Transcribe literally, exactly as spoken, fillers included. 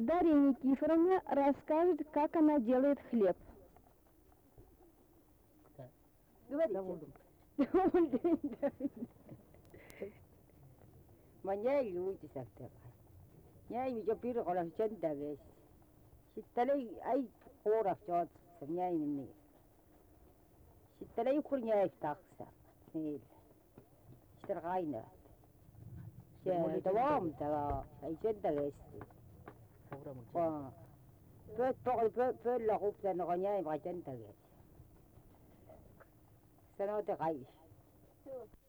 Дарья Никифоровна расскажет, как она делает хлеб. Говорите. Мanya luti sakta. Nyai mi jopir kolam chanda guys. Sitalay ay korak chot nyai minni. Sitalay kur nyai taksa. Mil. Sitargaina. Ya tawam tawa ay chanda guys. Ah. Pet pokol pet pet la kup tan nyai ma chanda guys. Sanote guys.